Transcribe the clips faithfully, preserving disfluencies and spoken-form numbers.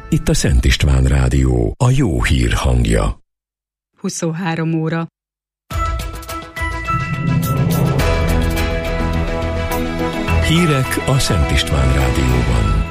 Itt a Szent István Rádió, a jó hír hangja. huszonhárom óra. Hírek a Szent István Rádióban.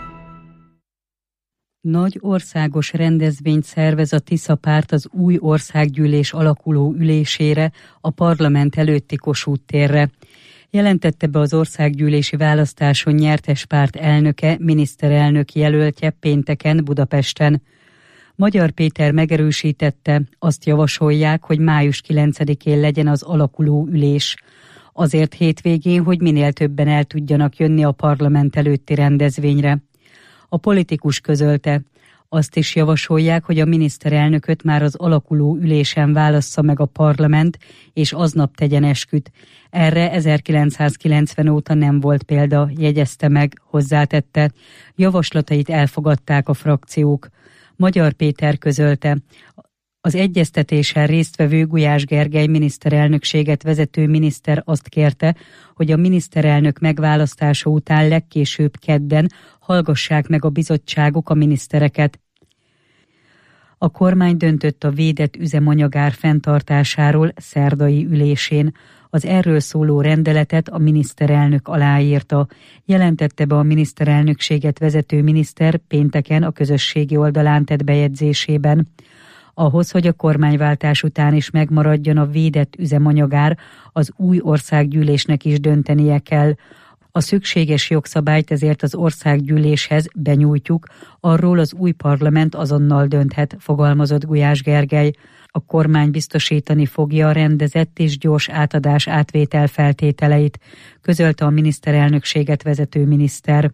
Nagy országos rendezvényt szervez a Tisza párt az új országgyűlés alakuló ülésére, a parlament előtti Kossuth térre. Jelentette be az országgyűlési választáson nyertes párt elnöke, miniszterelnök jelöltje pénteken Budapesten. Magyar Péter megerősítette, azt javasolják, hogy május kilencedikén legyen az alakuló ülés. Azért hétvégén, hogy minél többen el tudjanak jönni a parlament előtti rendezvényre. A politikus közölte, azt is javasolják, hogy a miniszterelnököt már az alakuló ülésen válassza meg a parlament, és aznap tegyen esküt. Erre ezerkilencszázkilencven óta nem volt példa, jegyezte meg, hozzátette. Javaslatait elfogadták a frakciók. Magyar Péter közölte, az egyeztetésen résztvevő Gulyás Gergely miniszterelnökséget vezető miniszter azt kérte, hogy a miniszterelnök megválasztása után legkésőbb kedden hallgassák meg a bizottságok a minisztereket. A kormány döntött a védett üzemanyagár fenntartásáról szerdai ülésén. Az erről szóló rendeletet a miniszterelnök aláírta. Jelentette be a miniszterelnökséget vezető miniszter pénteken a közösségi oldalán tett bejegyzésében. Ahhoz, hogy a kormányváltás után is megmaradjon a védett üzemanyagár, az új országgyűlésnek is döntenie kell. A szükséges jogszabályt ezért az országgyűléshez benyújtjuk, arról az új parlament azonnal dönthet, fogalmazott Gulyás Gergely. A kormány biztosítani fogja a rendezett és gyors átadás átvétel feltételeit, közölte a miniszterelnökséget vezető miniszter.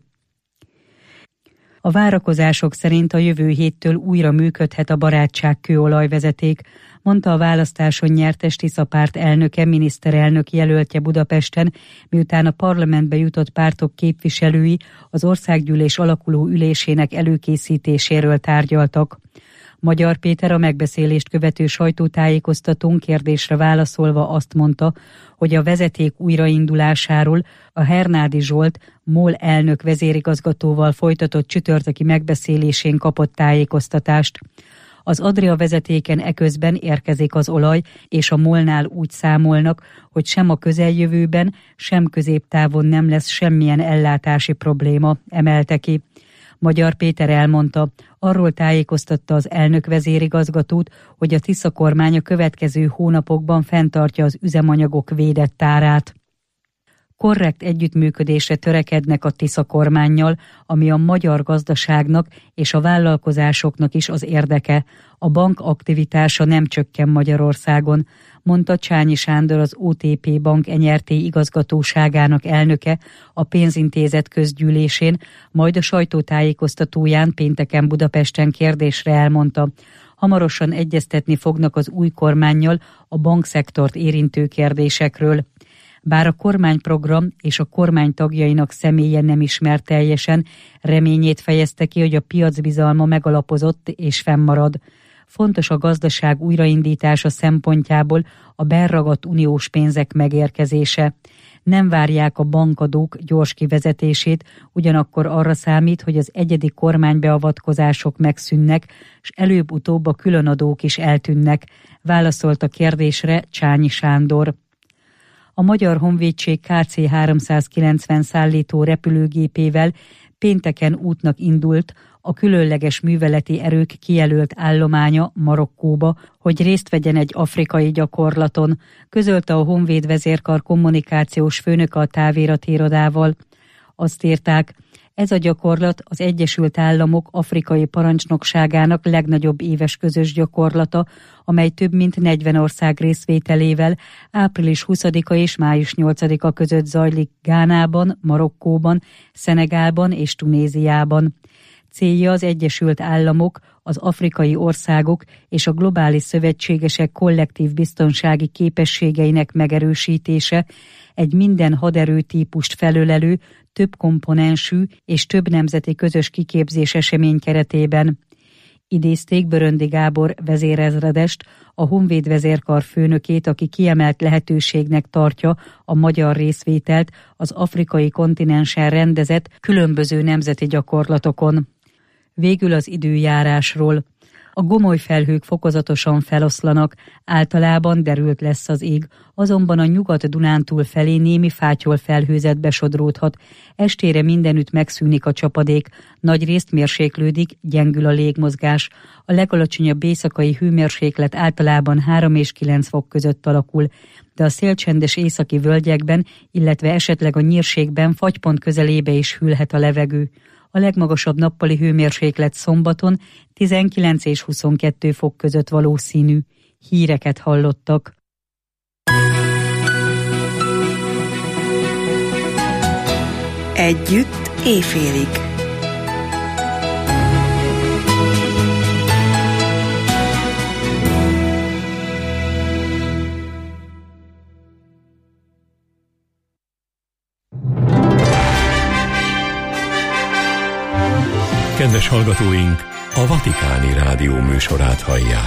A várakozások szerint a jövő héttől újra működhet a Barátság kőolajvezeték, mondta a választáson nyertes Tisza párt elnöke, miniszterelnök jelöltje Budapesten, miután a parlamentbe jutott pártok képviselői az országgyűlés alakuló ülésének előkészítéséről tárgyaltak. Magyar Péter a megbeszélést követő sajtótájékoztatón kérdésre válaszolva azt mondta, hogy a vezeték újraindulásáról a Hernádi Zsolt, MOL elnök vezérigazgatóval folytatott csütörtöki megbeszélésén kapott tájékoztatást. Az Adria vezetéken eközben érkezik az olaj, és a MOL-nál úgy számolnak, hogy sem a közeljövőben, sem középtávon nem lesz semmilyen ellátási probléma, emelte ki. Magyar Péter elmondta, arról tájékoztatta az elnök vezérigazgatót, hogy a Tisza kormány a következő hónapokban fenntartja az üzemanyagok védett tárát. Korrekt együttműködésre törekednek a Tisza kormánnyal, ami a magyar gazdaságnak és a vállalkozásoknak is az érdeke. A bank aktivitása nem csökken Magyarországon, mondta Csányi Sándor, az o té pé Bank en er té igazgatóságának elnöke a pénzintézet közgyűlésén, majd a sajtótájékoztatóján pénteken Budapesten kérdésre elmondta. Hamarosan egyeztetni fognak az új kormánnyal a bankszektort érintő kérdésekről. Bár a kormányprogram és a kormány tagjainak személye nem ismert teljesen, reményét fejezte ki, hogy a piac bizalma megalapozott és fennmarad. Fontos a gazdaság újraindítása szempontjából a berragadt uniós pénzek megérkezése. Nem várják a bankadók gyors kivezetését, ugyanakkor arra számít, hogy az egyedi kormánybeavatkozások megszűnnek, és előbb-utóbb a különadók is eltűnnek, válaszolt a kérdésre Csányi Sándor. A Magyar Honvédség ká cé háromszázkilencven szállító repülőgépével pénteken útnak indult a különleges műveleti erők kijelölt állománya Marokkóba, hogy részt vegyen egy afrikai gyakorlaton, közölte a Honvéd vezérkar kommunikációs főnöke a táviratirodával. Azt írták, ez a gyakorlat az Egyesült Államok afrikai parancsnokságának legnagyobb éves közös gyakorlata, amely több mint negyven ország részvételével április huszadika és május nyolcadika között zajlik Gánában, Marokkóban, Szenegálban és Tunéziában. Célja az Egyesült Államok, az afrikai országok és a globális szövetségesek kollektív biztonsági képességeinek megerősítése, egy minden haderőtípust felölelő, több komponensű és több nemzeti közös kiképzés esemény keretében. Idézték Böröndi Gábor vezérezredest, a Honvéd vezérkar főnökét, aki kiemelt lehetőségnek tartja a magyar részvételt az afrikai kontinensen rendezett különböző nemzeti gyakorlatokon. Végül az időjárásról. A gomoly felhők fokozatosan feloszlanak, általában derült lesz az ég, azonban a Nyugat-Dunántúl felé némi fátyol felhőzetbe sodródhat, estére mindenütt megszűnik a csapadék, nagyrészt mérséklődik, gyengül a légmozgás, a legalacsonyabb éjszakai hőmérséklet általában három és kilenc fok között alakul, de a szélcsendes északi völgyekben, illetve esetleg a nyírségben fagypont közelébe is hűlhet a levegő. A legmagasabb nappali hőmérséklet szombaton tizenkilenc és huszonkettő fok között valószínű. Híreket hallottak. Együtt éjfélig. Kedves hallgatóink, a Vatikáni Rádió műsorát hallják.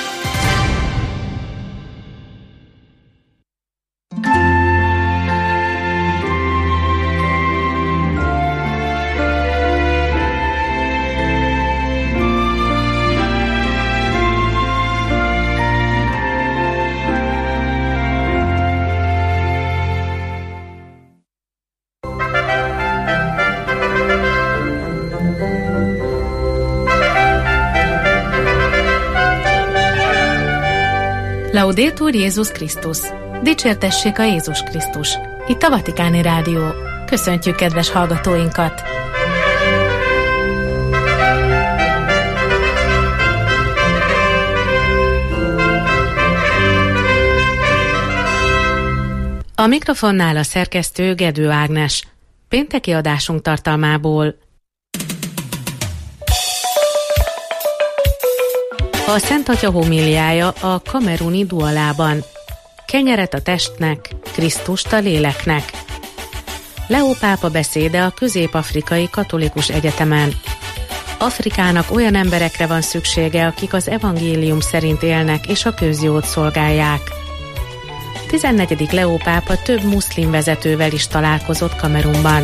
Laudetur Jézus Krisztus! Dicsértessék a Jézus Krisztus! Itt a Vatikáni Rádió. Köszöntjük kedves hallgatóinkat! A mikrofonnál a szerkesztő Gedő Ágnes. Pénteki adásunk tartalmából. A Szent Atya homíliája a kameruni dualában. Kenyeret a testnek, Krisztust a léleknek. Leó pápa beszéde a Közép-Afrikai Katolikus Egyetemen. Afrikának olyan emberekre van szüksége, akik az evangélium szerint élnek és a közjót szolgálják. tizennegyedik Leó pápa több muszlim vezetővel is találkozott Kamerunban.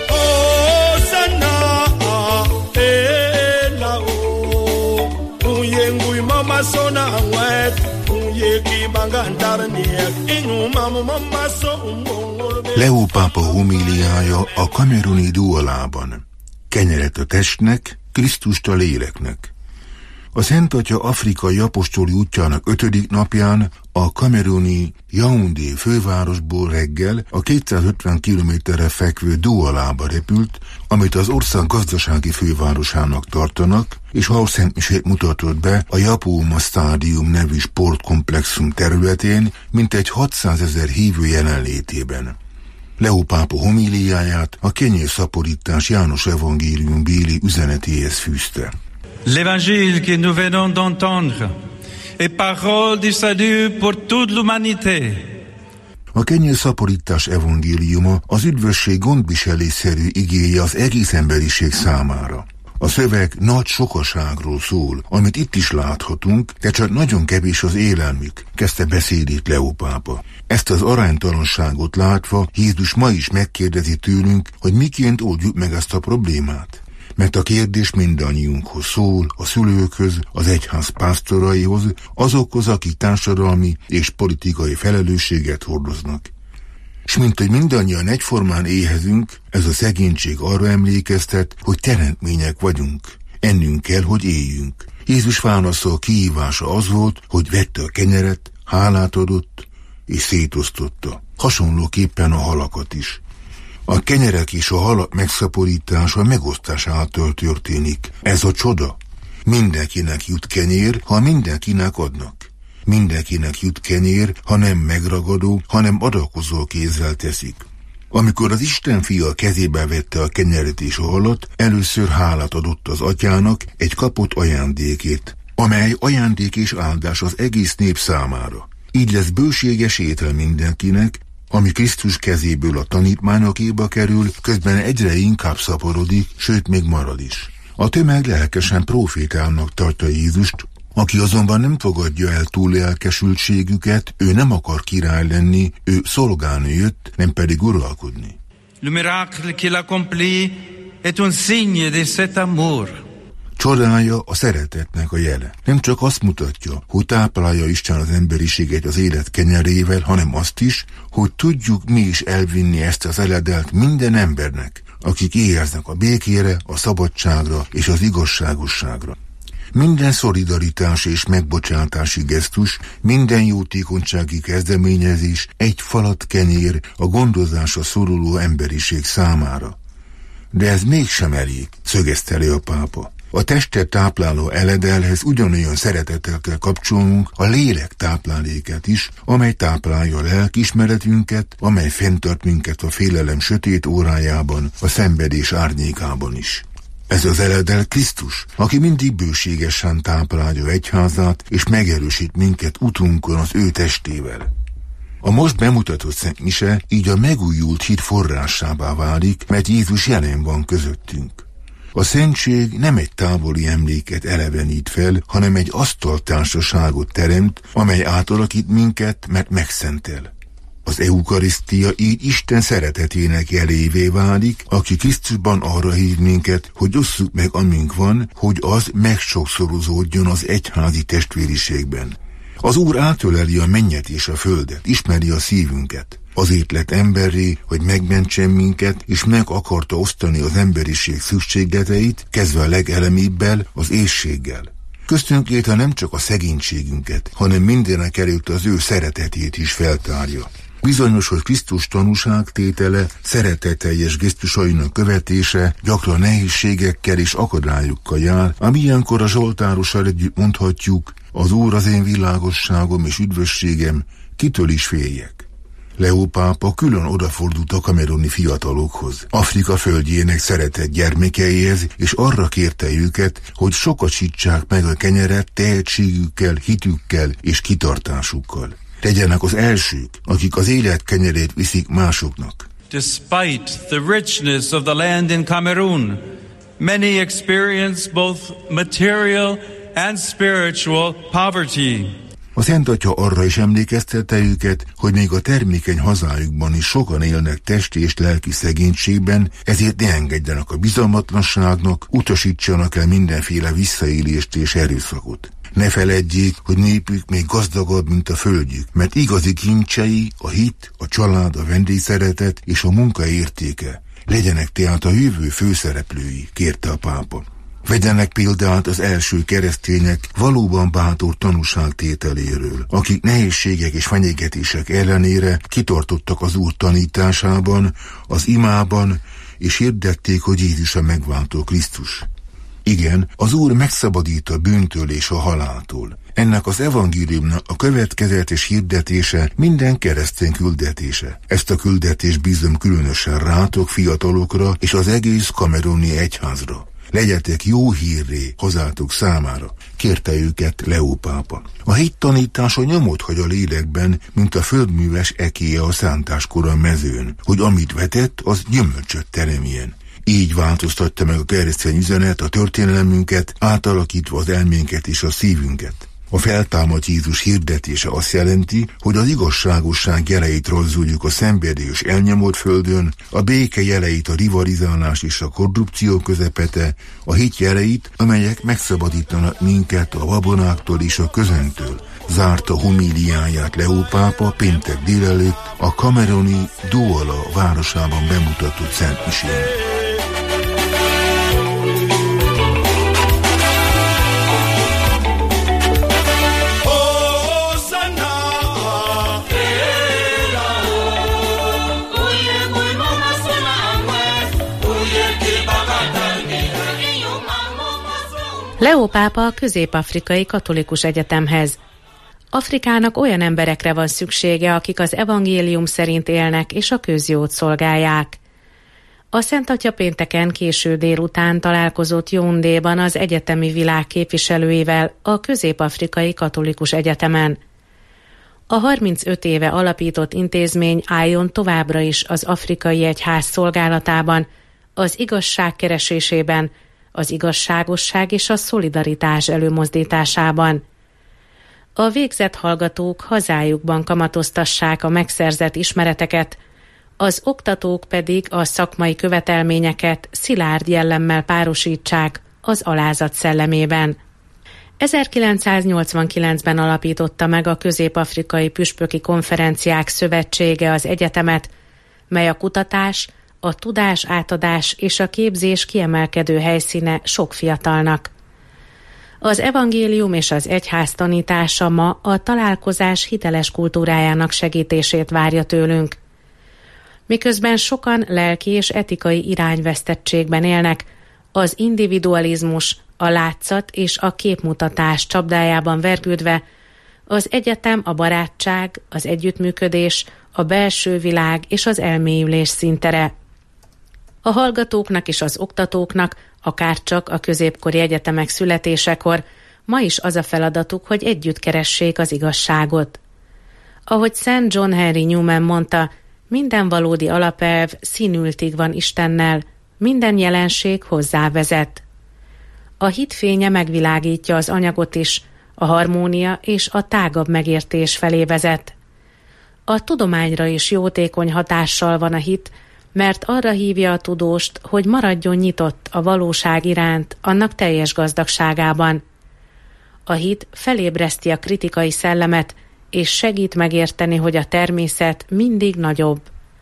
Leó pápa homíliája a kameruni dualában. Kenyeret a testnek, Krisztust a léleknek. A Szent Atya afrikai apostoli útjának ötödik napján a kameruni Yaoundé fővárosból reggel a kétszázötven kilométerre fekvő Doualába repült, amit az ország gazdasági fővárosának tartanak, és ahol szentmisét mutatott be a Japóma Stadium nevű sportkomplexum területén, mintegy hatszázezer hívő jelenlétében. Leó pápa homíliáját a kenyérszaporítás János evangélium béli üzenetéhez fűzte. L'évangile que nous venons d'entendre est parole du salut pour toute l'humanité. A kenyérszaporítás evangéliuma az üdvösség gondviselésszerű igéje az egész emberiség számára. A szöveg nagy sokaságról szól, amit itt is láthatunk, de csak nagyon kevés az élelmük, kezdte beszédét Leó pápa. Ezt az aránytalanságot látva Jézus ma is megkérdezi tőlünk, hogy miként oldjuk meg ezt a problémát. Mert a kérdés mindannyiunkhoz szól, a szülőkhöz, az egyház pásztoraihoz, azokhoz, akik társadalmi és politikai felelősséget hordoznak. S mint hogy mindannyian egyformán éhezünk, ez a szegénység arra emlékeztet, hogy teremtmények vagyunk. Ennünk kell, hogy éljünk. Jézus válasza kihívása az volt, hogy vette a kenyeret, hálát adott és szétosztotta. Hasonlóképpen a halakat is. A kenyerek és a halak megszaporítása megosztás által történik. Ez a csoda. Mindenkinek jut kenyér, ha mindenkinek adnak. Mindenkinek jut kenyér, ha nem megragadó, hanem adakozó kézzel teszik. Amikor az Isten fia kezébe vette a kenyeret és a halat, először hálát adott az atyának egy kapott ajándékét, amely ajándék és áldás az egész nép számára. Így lesz bőséges étel mindenkinek, ami Krisztus kezéből a tanítványokéba kerül, közben egyre inkább szaporodik, sőt még marad is. A tömeg lelkesen profétálnak tartja Jézust, aki azonban nem fogadja el túl lelkesültségüket, ő nem akar király lenni, ő szolgálni jött, nem pedig uralkodni. Le miracle qu'il accomplit est un signe de cet amour. Csodája a szeretetnek a jele. Nem csak azt mutatja, hogy táplálja Isten az emberiséget az élet kenyerével, hanem azt is, hogy tudjuk mi is elvinni ezt az eledelt minden embernek, akik éheznek a békére, a szabadságra és az igazságosságra. Minden szolidaritás és megbocsátási gesztus, minden jótékonysági kezdeményezés egy falat kenyér a gondozásra szoruló emberiség számára. De ez mégsem elég, szögezte le a pápa. A testet tápláló eledelhez ugyanolyan szeretettel kell kapcsolnunk a lélek táplálékát is, amely táplálja a lelkiismeretünket, amely fenntart minket a félelem sötét órájában, a szenvedés árnyékában is. Ez az eledel Krisztus, aki mindig bőségesen táplálja egyházát, és megerősít minket utunkon az ő testével. A most bemutatott Szent Mise így a megújult hit forrásává válik, mert Jézus jelen van közöttünk. A szentség nem egy távoli emléket elevenít fel, hanem egy asztaltársaságot teremt, amely átalakít minket, mert megszentel. Az eukarisztia így Isten szeretetének jelévé válik, aki Krisztusban arra hív minket, hogy osszuk meg, amink van, hogy az megsokszorozódjon az egyházi testvériségben. Az Úr átöleli a mennyet és a földet, ismeri a szívünket. Azért lett emberré, hogy megmentsen minket, és meg akarta osztani az emberiség szükségleteit, kezdve a legelemibbel, az éhséggel. Köztünk léte nem csak a szegénységünket, hanem mindenek előtt az ő szeretetét is feltárja. Bizonyos, hogy Krisztus tanúságtétele, szeretetteljes gesztusainak követése gyakran nehézségekkel és akadályokkal jár, ám ilyenkor a zsoltárossal együtt mondhatjuk, az Úr az én világosságom és üdvösségem, kitől is féljek. Leó pápa külön odafordult a kameruni fiatalokhoz, Afrika földjének szeretett gyermekeihez, és arra kérte őket, hogy sokasítsák meg a kenyeret tehetségükkel, hitükkel és kitartásukkal. Legyenek az elsők, akik az élet kenyerét viszik másoknak. Despite the richness of the land in Cameroon, many experience both material and spiritual poverty. A Szent Atya arra is emlékeztette őket, hogy még a termékeny hazájukban is sokan élnek testi és lelki szegénységben, ezért ne engedjenek a bizalmatlanságnak, utasítsanak el mindenféle visszaélést és erőszakot. Ne feledjék, hogy népük még gazdagabb, mint a földjük, mert igazi kincsei a hit, a család, a vendégszeretet és a munka értéke. Legyenek tehát a jövő főszereplői, kérte a pápa. Vegyenek példát az első keresztények valóban bátor tanúságtételéről, akik nehézségek és fenyegetések ellenére kitartottak az Úr tanításában, az imában, és hirdették, hogy Jézus a megváltó Krisztus. Igen, az Úr megszabadít a bűntől és a haláltól. Ennek az evangéliumnak a következetes hirdetése minden keresztény küldetése. Ezt a küldetést bízom különösen rátok, fiatalokra és az egész kameruni egyházra. Legyetek jó hírré hazátok számára, kérte őket Leó pápa. A hit tanítása nyomot hagy a lélekben, mint a földműves ekéje a szántáskor a mezőn, hogy amit vetett, az gyümölcsöt teremjen. Így változtatta meg a keresztény üzenet a történelemünket, átalakítva az elménket és a szívünket. A feltámadt Jézus hirdetése azt jelenti, hogy az igazságosság jeleit rajzoljuk a szenvedélyes elnyomott földön, a béke jeleit a rivalizálás és a korrupció közepete, a hit jeleit, amelyek megszabadítanak minket a babonáktól és a közöntől. Zárta homíliáját Leó pápa péntek délelőtt a kameruni Douala városában bemutatott Szent Misén. Leó pápa a Közép-Afrikai Katolikus Egyetemhez. Afrikának olyan emberekre van szüksége, akik az evangélium szerint élnek és a közjót szolgálják. A Szent Atya pénteken késő délután találkozott Yaoundéban az egyetemi világ képviselőivel a Közép-Afrikai Katolikus Egyetemen. A harmincöt éve alapított intézmény álljon továbbra is az afrikai egyház szolgálatában, az igazság keresésében, az igazságosság és a szolidaritás előmozdításában. A végzett hallgatók hazájukban kamatoztassák a megszerzett ismereteket, az oktatók pedig a szakmai követelményeket szilárd jellemmel párosítsák az alázat szellemében. ezerkilencszáznyolcvankilencben alapította meg a Közép-afrikai Püspöki Konferenciák Szövetsége az egyetemet, mely a kutatás, a tudás átadás és a képzés kiemelkedő helyszíne sok fiatalnak. Az evangélium és az egyház tanítása ma a találkozás hiteles kultúrájának segítését várja tőlünk. Miközben sokan lelki és etikai irányvesztettségben élnek, az individualizmus, a látszat és a képmutatás csapdájában vergődve, az egyetem a barátság, az együttműködés, a belső világ és az elmélyülés szintere. A hallgatóknak és az oktatóknak, akárcsak a középkori egyetemek születésekor, ma is az a feladatuk, hogy együtt keressék az igazságot. Ahogy Szent John Henry Newman mondta, minden valódi alapelv színültig van Istennel, minden jelenség hozzávezet. A hit fénye megvilágítja az anyagot is, a harmónia és a tágabb megértés felé vezet. A tudományra is jótékony hatással van a hit, mert arra hívja a tudóst, hogy maradjon nyitott a valóság iránt, annak teljes gazdagságában. A hit felébreszti a kritikai szellemet, és segít megérteni, hogy a természet mindig nagyobb.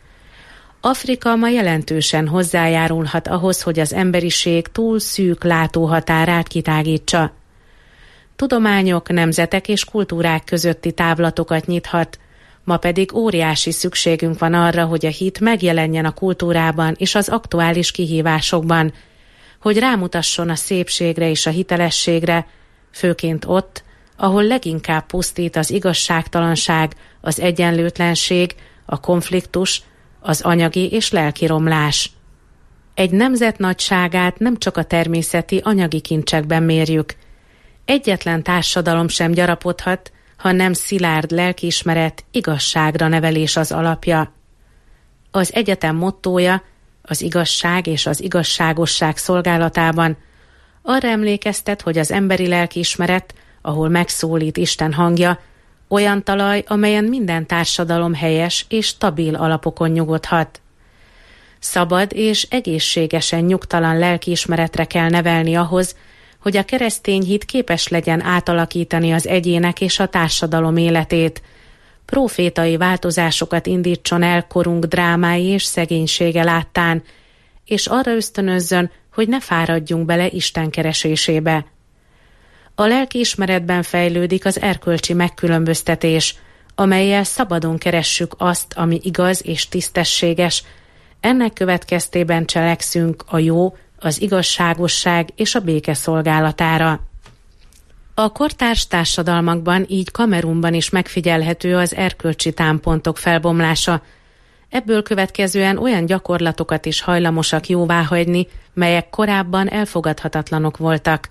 Afrika ma jelentősen hozzájárulhat ahhoz, hogy az emberiség túl szűk látóhatárát kitágítsa. Tudományok, nemzetek és kultúrák közötti távlatokat nyithat, ma pedig óriási szükségünk van arra, hogy a hit megjelenjen a kultúrában és az aktuális kihívásokban, hogy rámutasson a szépségre és a hitelességre, főként ott, ahol leginkább pusztít az igazságtalanság, az egyenlőtlenség, a konfliktus, az anyagi és lelki romlás. Egy nemzet nagyságát nem csak a természeti anyagi kincsekben mérjük. Egyetlen társadalom sem gyarapodhat, ha nem szilárd lelkiismeret, igazságra nevelés az alapja. Az egyetem mottója, az igazság és az igazságosság szolgálatában arra emlékeztet, hogy az emberi lelkiismeret, ahol megszólít Isten hangja, olyan talaj, amelyen minden társadalom helyes és stabil alapokon nyugodhat. Szabad és egészségesen nyugtalan lelkiismeretre kell nevelni ahhoz, hogy a keresztény hit képes legyen átalakítani az egyének és a társadalom életét, profétai változásokat indítson el korunk drámái és szegénysége láttán, és arra ösztönözzön, hogy ne fáradjunk bele Isten keresésébe. A lelkiismeretben fejlődik az erkölcsi megkülönböztetés, amellyel szabadon keressük azt, ami igaz és tisztességes, ennek következtében cselekszünk a jó, az igazságosság és a béke szolgálatára. A kortárs társadalmakban, így Kamerunban is megfigyelhető az erkölcsi támpontok felbomlása. Ebből következően olyan gyakorlatokat is hajlamosak jóváhagyni, melyek korábban elfogadhatatlanok voltak.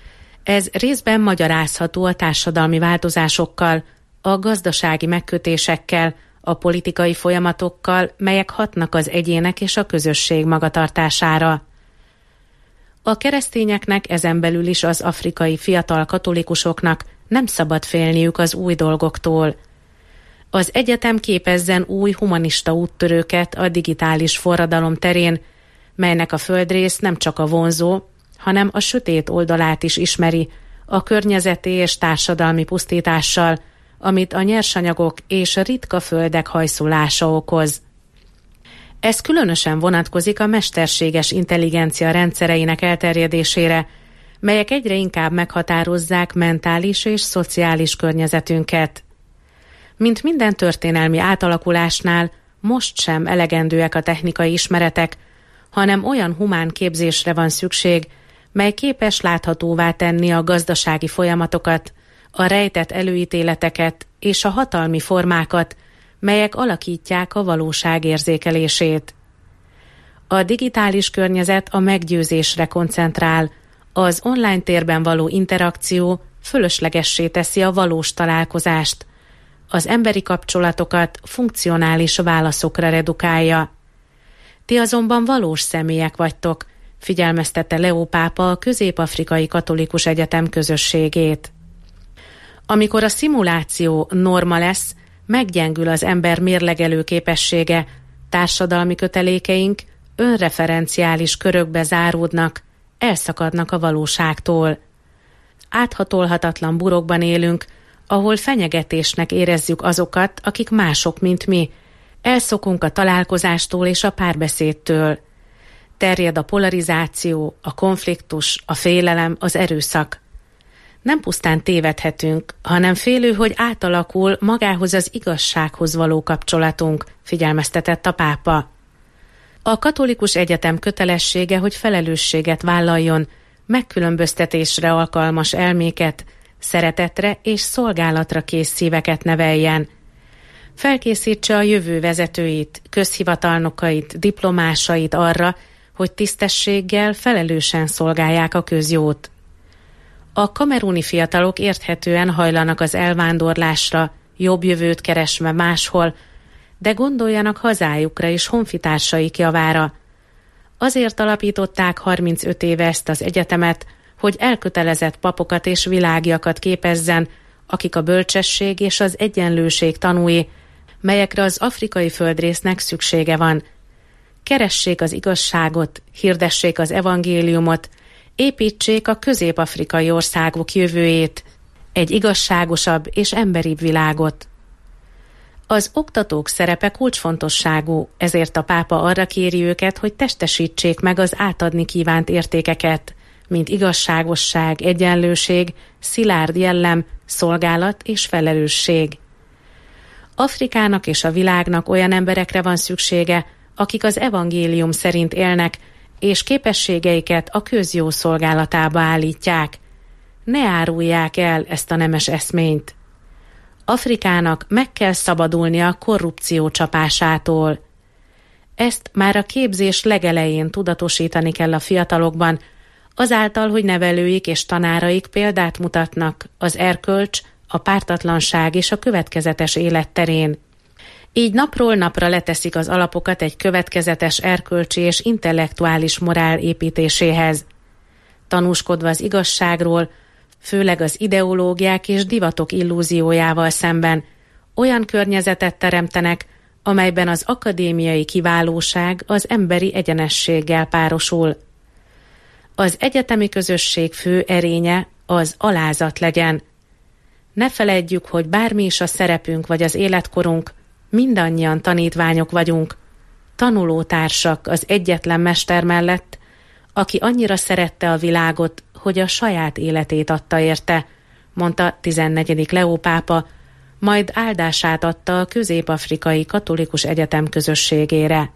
Ez részben magyarázható a társadalmi változásokkal, a gazdasági megkötésekkel, a politikai folyamatokkal, melyek hatnak az egyének és a közösség magatartására. A keresztényeknek, ezen belül is az afrikai fiatal katolikusoknak nem szabad félniük az új dolgoktól. Az egyetem képezzen új humanista úttörőket a digitális forradalom terén, melynek a földrész nem csak a vonzó, hanem a sötét oldalát is ismeri, a környezeti és társadalmi pusztítással, amit a nyersanyagok és a ritka földek hajszulása okoz. Ez különösen vonatkozik a mesterséges intelligencia rendszereinek elterjedésére, melyek egyre inkább meghatározzák mentális és szociális környezetünket. Mint minden történelmi átalakulásnál, most sem elegendőek a technikai ismeretek, hanem olyan humán képzésre van szükség, mely képes láthatóvá tenni a gazdasági folyamatokat, a rejtett előítéleteket és a hatalmi formákat, melyek alakítják a valóság érzékelését. A digitális környezet a meggyőzésre koncentrál, az online térben való interakció fölöslegessé teszi a valós találkozást, az emberi kapcsolatokat funkcionális válaszokra redukálja. Ti azonban valós személyek vagytok, figyelmeztette Leó pápa a Közép-afrikai Katolikus Egyetem közösségét. Amikor a szimuláció norma lesz, meggyengül az ember mérlegelő képessége, társadalmi kötelékeink önreferenciális körökbe záródnak, elszakadnak a valóságtól. Áthatolhatatlan burokban élünk, ahol fenyegetésnek érezzük azokat, akik mások, mint mi. Elszokunk a találkozástól és a párbeszédtől. Terjed a polarizáció, a konfliktus, a félelem, az erőszak. Nem pusztán tévedhetünk, hanem félő, hogy átalakul magához az igazsághoz való kapcsolatunk, figyelmeztetett a pápa. A katolikus egyetem kötelessége, hogy felelősséget vállaljon, megkülönböztetésre alkalmas elméket, szeretetre és szolgálatra kész szíveket neveljen. Felkészítse a jövő vezetőit, közhivatalnokait, diplomásait arra, hogy tisztességgel, felelősen szolgálják a közjót. A kameruni fiatalok érthetően hajlanak az elvándorlásra, jobb jövőt keresve máshol, de gondoljanak hazájukra és honfitársaik javára. Azért alapították harmincöt éve ezt az egyetemet, hogy elkötelezett papokat és világiakat képezzen, akik a bölcsesség és az egyenlőség tanúi, melyekre az afrikai földrésznek szüksége van. Keressék az igazságot, hirdessék az evangéliumot, építsék a közép-afrikai országok jövőjét, egy igazságosabb és emberibb világot. Az oktatók szerepe kulcsfontosságú, ezért a pápa arra kéri őket, hogy testesítsék meg az átadni kívánt értékeket, mint igazságosság, egyenlőség, szilárd jellem, szolgálat és felelősség. Afrikának és a világnak olyan emberekre van szüksége, akik az evangélium szerint élnek, és képességeiket a közjó szolgálatába állítják. Ne árulják el ezt a nemes eszményt. Afrikának meg kell szabadulnia a korrupció csapásától. Ezt már a képzés legelején tudatosítani kell a fiatalokban, azáltal, hogy nevelőik és tanáraik példát mutatnak az erkölcs, a pártatlanság és a következetes élet terén. Így napról napra leteszik az alapokat egy következetes erkölcsi és intellektuális morál építéséhez. Tanúskodva az igazságról, főleg az ideológiák és divatok illúziójával szemben, olyan környezetet teremtenek, amelyben az akadémiai kiválóság az emberi egyenességgel párosul. Az egyetemi közösség fő erénye az alázat legyen. Ne feledjük, hogy bármi is a szerepünk vagy az életkorunk, mindannyian tanítványok vagyunk, tanulótársak az egyetlen mester mellett, aki annyira szerette a világot, hogy a saját életét adta érte, mondta tizennegyedik Leó pápa, majd áldását adta a közép-afrikai katolikus egyetem közösségére.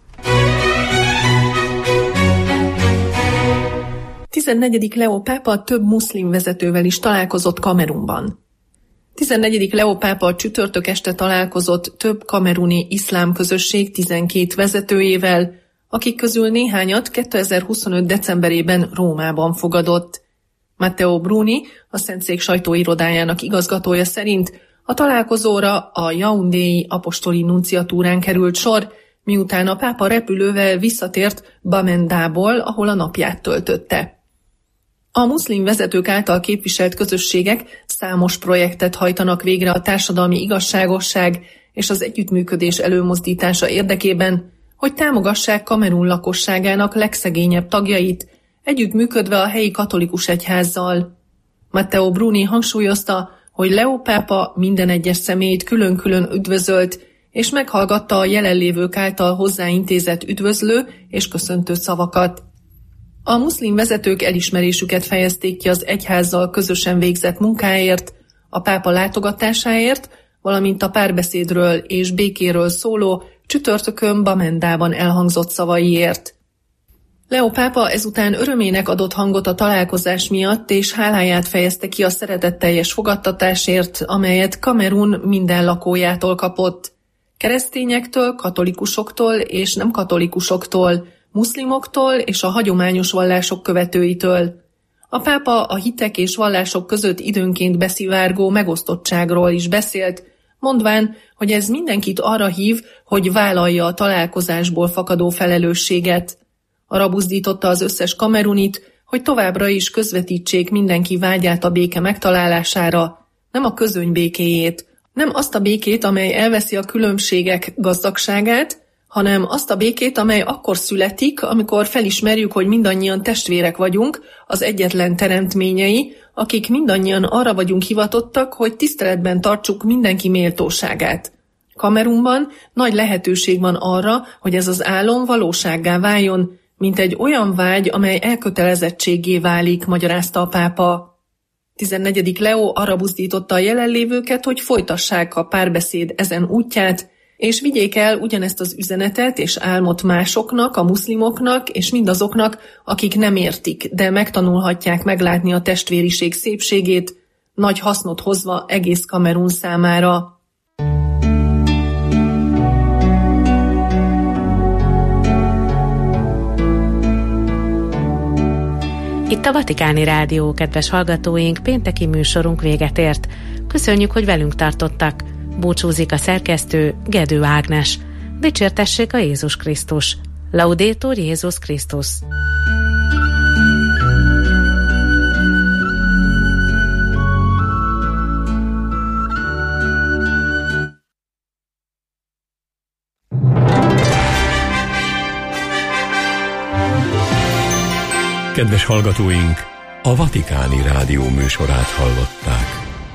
tizennegyedik Leó pápa több muszlim vezetővel is találkozott Kamerunban. tizennegyedik Leó pápa a csütörtök este találkozott több kameruni iszlám közösség tizenkét vezetőjével, akik közül néhányat kétezer-huszonöt decemberében Rómában fogadott. Matteo Bruni, a Szentszék sajtóirodájának igazgatója szerint a találkozóra a yaoundéi apostoli nunciatúrán került sor, miután a pápa repülővel visszatért Bamendából, ahol a napját töltötte. A muszlim vezetők által képviselt közösségek számos projektet hajtanak végre a társadalmi igazságosság és az együttműködés előmozdítása érdekében, hogy támogassák Kamerun lakosságának legszegényebb tagjait, együttműködve a helyi katolikus egyházzal. Matteo Bruni hangsúlyozta, hogy Leó pápa minden egyes személyt külön-külön üdvözölt, és meghallgatta a jelenlévők által hozzáintézett üdvözlő és köszöntő szavakat. A muszlim vezetők elismerésüket fejezték ki az egyházzal közösen végzett munkáért, a pápa látogatásáért, valamint a párbeszédről és békéről szóló csütörtökön Bamendában elhangzott szavaiért. Leó pápa ezután örömének adott hangot a találkozás miatt, és háláját fejezte ki a szeretetteljes fogadtatásért, amelyet Kamerun minden lakójától kapott. Keresztényektől, katolikusoktól és nem katolikusoktól, muszlimoktól és a hagyományos vallások követőitől. A pápa a hitek és vallások között időnként beszivárgó megosztottságról is beszélt, mondván, hogy ez mindenkit arra hív, hogy vállalja a találkozásból fakadó felelősséget. Arra buzdította az összes kamerunit, hogy továbbra is közvetítsék mindenki vágyát a béke megtalálására, nem a közöny békéjét, nem azt a békét, amely elveszi a különbségek gazdagságát, hanem azt a békét, amely akkor születik, amikor felismerjük, hogy mindannyian testvérek vagyunk, az egyetlen teremtményei, akik mindannyian arra vagyunk hivatottak, hogy tiszteletben tartsuk mindenki méltóságát. Kamerunban nagy lehetőség van arra, hogy ez az álom valósággá váljon, mint egy olyan vágy, amely elkötelezettséggé válik, magyarázta a pápa. tizennegyedik Leó arra buzdította a jelenlévőket, hogy folytassák a párbeszéd ezen útját, és vigyék el ugyanezt az üzenetet és álmot másoknak, a muszlimoknak és mindazoknak, akik nem értik, de megtanulhatják meglátni a testvériség szépségét, nagy hasznot hozva egész Kamerun számára. Itt a Vatikáni Rádió, kedves hallgatóink, pénteki műsorunk véget ért. Köszönjük, hogy velünk tartottak. Búcsúzik a szerkesztő, Gedő Ágnes. Dicsértessék a Jézus Krisztus. Laudetur Jézus Krisztus. Kedves hallgatóink, a Vatikáni Rádió műsorát hallották.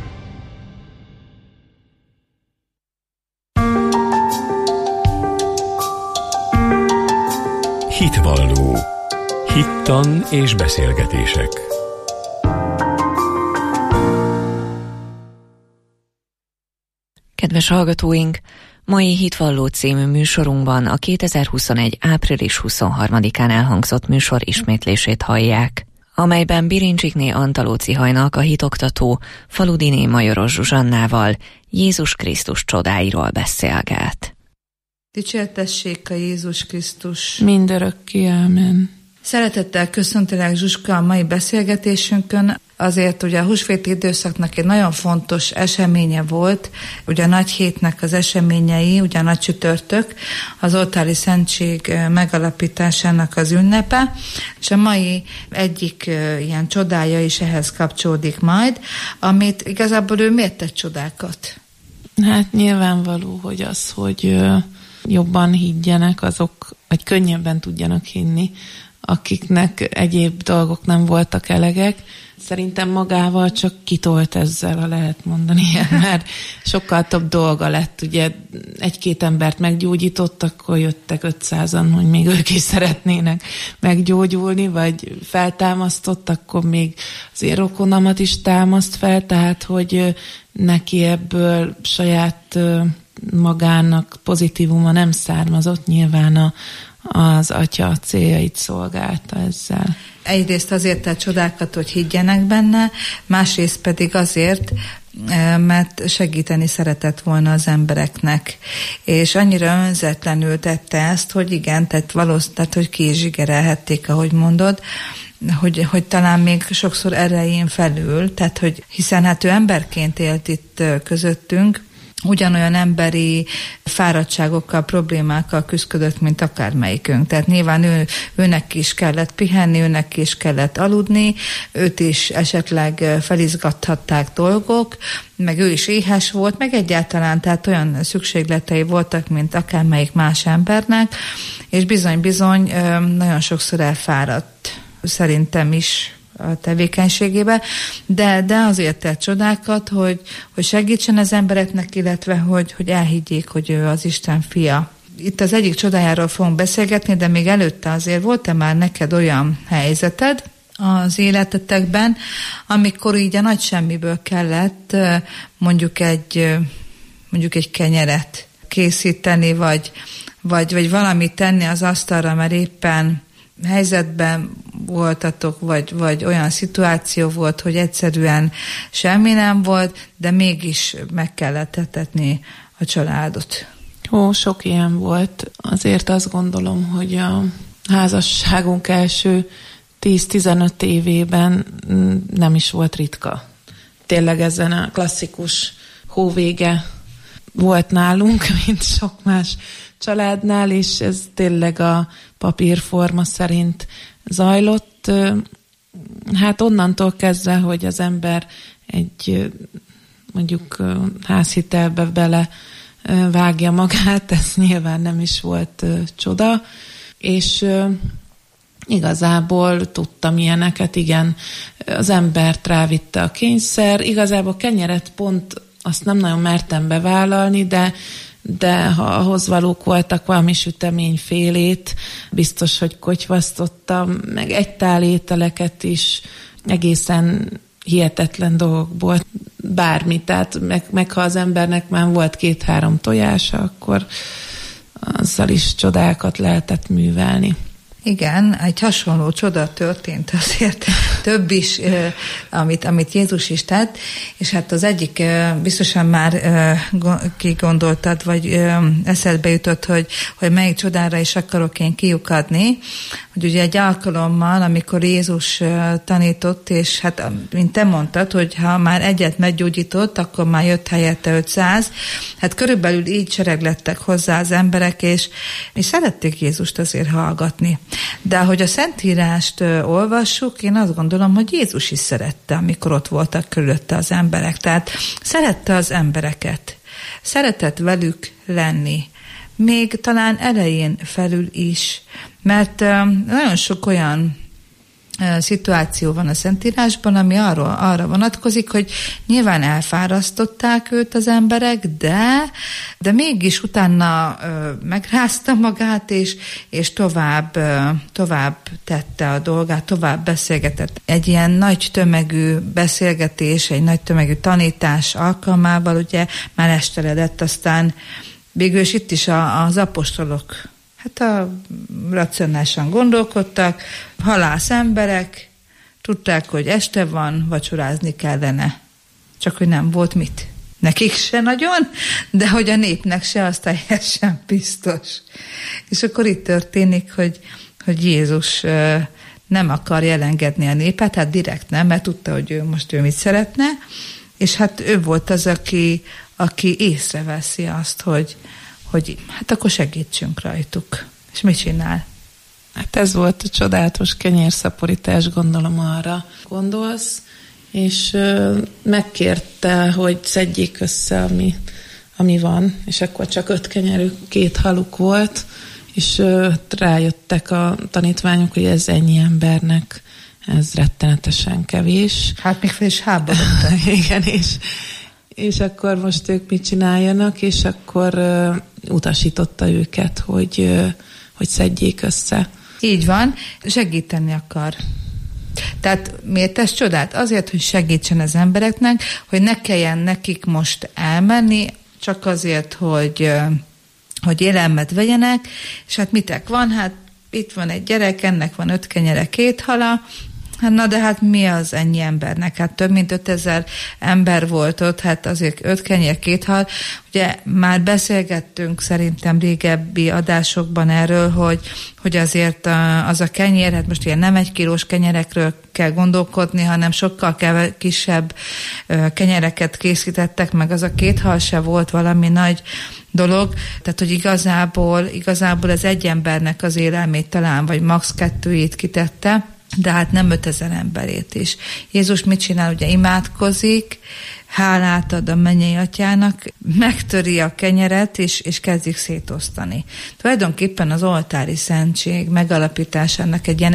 Hitvalló. Hittan és beszélgetések. Kedves hallgatóink, mai Hitvalló című műsorunkban a kétezer-huszonegy. április huszonharmadikán elhangzott műsor ismétlését hallják, amelyben Birincsikné Antalóci Hajnak a hitoktató Faludiné Majoros Zsuzsannával Jézus Krisztus csodáiról beszélget. Dicsértessék a Jézus Krisztus! Mindörökké, ámen! Szeretettel köszöntelek, Zsuska, a mai beszélgetésünkön. Azért ugye a húsvéti időszaknak egy nagyon fontos eseménye volt, ugye a nagy hétnek az eseményei, ugye a nagy csütörtök, az oltári szentség megalapításának az ünnepe, és a mai egyik ilyen csodája is ehhez kapcsolódik majd, amit igazából ő miért tett csodákat? Hát nyilvánvaló, hogy az, hogy jobban higgyenek azok, vagy könnyebben tudjanak hinni, akiknek egyéb dolgok nem voltak elegek. Szerintem magával csak kitolt ezzel, ha lehet mondani ilyen, mert sokkal több dolga lett. Ugye egy-két embert meggyógyított, akkor jöttek ötszázan, hogy még ők is szeretnének meggyógyulni, vagy feltámasztott, akkor még az én rokonamat is támaszt fel, tehát hogy neki ebből saját magának pozitívuma nem származott, nyilván a az atya céljait szolgálta ezzel. Egyrészt azért tett csodákat, hogy higgyenek benne, másrészt pedig azért, mert segíteni szeretett volna az embereknek. És annyira önzetlenül tette ezt, hogy igen, tehát valószínűleg, hogy ki is zsigerelhették, ahogy mondod, hogy, hogy talán még sokszor erején felül, tehát hogy hiszen hát ő emberként élt itt közöttünk, ugyanolyan emberi fáradtságokkal, problémákkal küzdött, mint akármelyikünk. Tehát nyilván ő, őnek is kellett pihenni, őnek is kellett aludni, őt is esetleg felizgathatták dolgok, meg ő is éhes volt, meg egyáltalán, tehát olyan szükségletei voltak, mint akármelyik más embernek, és bizony-bizony nagyon sokszor elfáradt, szerintem is a tevékenységébe, de, de azért tett csodákat, hogy, hogy segítsen az embereknek, illetve hogy, hogy elhiggyék, hogy ő az Isten fia. Itt az egyik csodájáról fogunk beszélgetni, de még előtte azért volt-e már neked olyan helyzeted az életetekben, amikor így a nagy semmiből kellett mondjuk egy, mondjuk egy kenyeret készíteni, vagy, vagy, vagy valamit tenni az asztalra, mert éppen helyzetben voltatok, vagy, vagy olyan szituáció volt, hogy egyszerűen semmi nem volt, de mégis meg kellett etetni a családot. Ó, sok ilyen volt. Azért azt gondolom, hogy a házasságunk első tíz-tizenöt évében nem is volt ritka. Tényleg ezen a klasszikus hóvége volt nálunk, mint sok más családnál, és ez tényleg a papírforma szerint zajlott. Hát onnantól kezdve, hogy az ember egy mondjuk házhitelbe bele vágja magát, ez nyilván nem is volt csoda, és igazából tudtam ilyeneket, igen, az embert rávitte a kényszer, igazából kenyeret pont azt nem nagyon mertem bevállalni, de de ha ahhoz valók voltak valami süteményfélét, biztos, hogy kotyvasztottam, meg egy tál ételeket is, egészen hihetetlen dolgokból, bármi, tehát meg, meg ha az embernek már volt két-három tojása, akkor azzal is csodákat lehetett művelni. Igen, egy hasonló csoda történt azért több is, amit, amit Jézus is tett, és hát az egyik biztosan már kigondoltad, vagy eszedbe jutott, hogy, hogy melyik csodára is akarok én kiukadni, hogy ugye egy alkalommal, amikor Jézus tanított, és hát mint te mondtad, hogy ha már egyet meggyógyított, akkor már jött helyette ötszáz, hát körülbelül így sereglettek hozzá az emberek, és, és szerették Jézust azért hallgatni. De ahogy a Szentírást ö, olvassuk, én azt gondolom, hogy Jézus is szerette, amikor ott voltak körülötte az emberek. Tehát szerette az embereket. Szeretett velük lenni. Még talán elején felül is. Mert ö, nagyon sok olyan szituáció van a Szentírásban, ami arról, arra vonatkozik, hogy nyilván elfárasztották őt az emberek, de, de mégis utána ö, megrázta magát, és, és tovább, ö, tovább tette a dolgát, tovább beszélgetett. Egy ilyen nagy tömegű beszélgetés, egy nagy tömegű tanítás alkalmával ugye már esteledett, aztán végül is itt is a, az apostolok hát a racionálisan gondolkodtak, halász emberek, tudták, hogy este van, vacsorázni kellene. Csak hogy nem volt mit. Nekik se nagyon, de hogy a népnek se, az teljesen biztos. És akkor itt történik, hogy, hogy Jézus nem akar jelengedni a népet, hát direkt nem, mert tudta, hogy ő most ő mit szeretne, és hát ő volt az, aki, aki észreveszi azt, hogy hogy hát akkor segítsünk rajtuk. És mit csinál? Hát ez volt a csodálatos kenyérszaporítás, gondolom arra gondolsz, és ö, megkérte, hogy szedjék össze, ami, ami van, és akkor csak öt kenyerük, két haluk volt, és ö, rájöttek a tanítványok, hogy ez ennyi embernek, ez rettenetesen kevés. Hát még fel is háborodtak. Igen, és És akkor most ők mit csináljanak, és akkor uh, utasította őket, hogy, uh, hogy szedjék össze. Így van, segíteni akar. Tehát miért tesz csodát? Azért, hogy segítsen az embereknek, hogy ne kelljen nekik most elmenni, csak azért, hogy, uh, hogy élelmet vegyenek, és hát mitek van? Hát itt van egy gyerek, ennek van öt kenyere, két hala. Na de hát mi az ennyi embernek? Hát több mint ötezer ember volt ott, hát azért öt kenyér, két hal. Ugye már beszélgettünk szerintem régebbi adásokban erről, hogy, hogy azért az a kenyér, hát most ilyen nem egy kilós kenyerekről kell gondolkodni, hanem sokkal kisebb kenyereket készítettek, meg az a két hal se volt valami nagy dolog, tehát hogy igazából, igazából ez egy embernek az élelmét talán, vagy max. Kettőjét kitette, de hát nem ötezer emberét is. Jézus mit csinál? Ugye imádkozik, hálát ad a mennyei atyának, megtöri a kenyeret, és, és kezdik szétosztani. Tulajdonképpen az oltári szentség megalapításának egy ilyen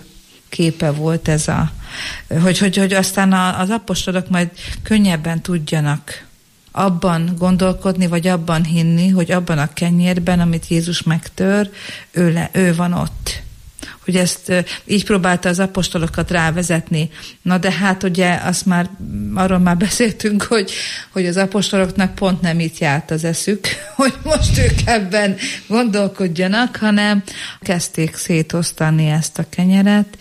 előképe volt ez a, hogy, hogy, hogy aztán az apostolok majd könnyebben tudjanak abban gondolkodni, vagy abban hinni, hogy abban a kenyérben, amit Jézus megtör, ő, le, ő van ott. Hogy ezt így próbálta az apostolokat rávezetni. Na de hát ugye azt már, arról már beszéltünk, hogy, hogy az apostoloknak pont nem itt járt az eszük, hogy most ők ebben gondolkodjanak, hanem kezdték szétosztani ezt a kenyeret,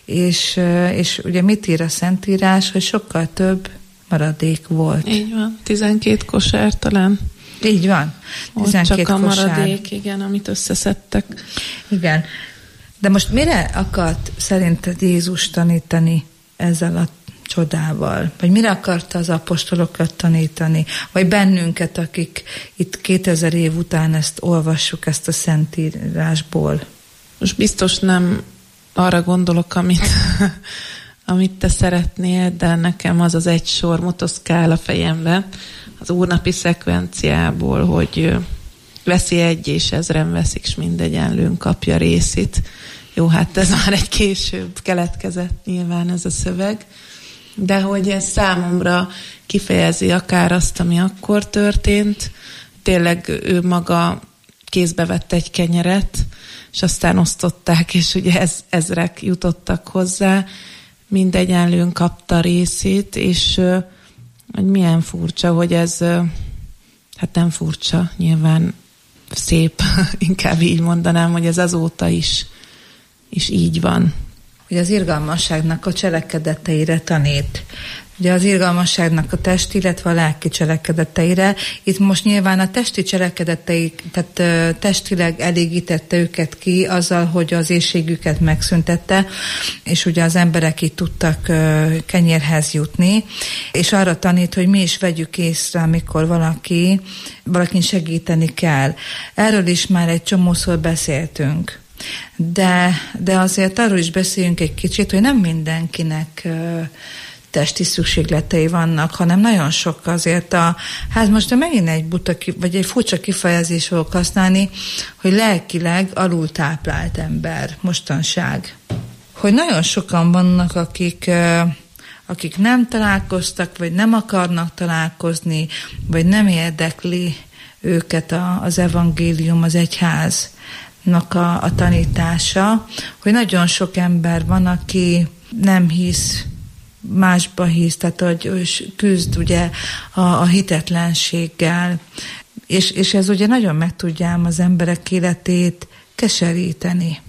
és, és ugye mit ír a Szentírás, hogy sokkal több maradék volt. Így van, tizenkét kosár talán. Így van, tizenkét csak a kosár. maradék, igen, amit összeszedtek. Igen. De most mire akart szerinted Jézus tanítani ezzel a csodával? Vagy mire akarta az apostolokat tanítani? Vagy bennünket, akik itt kétezer év után ezt olvassuk, ezt a Szentírásból? Most biztos nem arra gondolok, amit, amit te szeretnél, de nekem az az egy sor motoszkál a fejembe, az úrnapi szekvenciából, hogy veszi egy és ezren veszik, s mindegyenlőn kapja részét. Jó, hát ez már egy később keletkezett nyilván ez a szöveg, de hogy ez számomra kifejezi akár azt, ami akkor történt. Tényleg ő maga kézbe vett egy kenyeret, és aztán osztották, és ugye ez, ezrek jutottak hozzá, mindegyenlőn kapta részét, és hogy milyen furcsa, hogy ez, hát nem furcsa, nyilván szép, inkább így mondanám, hogy ez azóta is, is így van. Ugye az irgalmasságnak a cselekedeteire tanít. Ugye az irgalmasságnak a testi, illetve a lelki cselekedeteire. Itt most nyilván a testi cselekedetei, tehát testileg elégítette őket ki azzal, hogy az éhségüket megszüntette, és ugye az emberek itt tudtak kenyérhez jutni, és arra tanít, hogy mi is vegyük észre, amikor valaki, valakin segíteni kell. Erről is már egy csomószor beszéltünk. De, de azért arról is beszéljünk egy kicsit, hogy nem mindenkinek testi szükségletei vannak, hanem nagyon sok azért a, hát most megint egy buta, vagy egy furcsa kifejezés fogok használni, hogy lelkileg alultáplált ember mostanság. Hogy nagyon sokan vannak, akik, akik nem találkoztak, vagy nem akarnak találkozni, vagy nem érdekli őket az evangélium, az egyháznak a, a tanítása, hogy nagyon sok ember van, aki nem hisz, másba hisz, tehát hogy küzd ugye a, a hitetlenséggel, és, és ez ugye nagyon meg tudja ám az emberek életét keseríteni.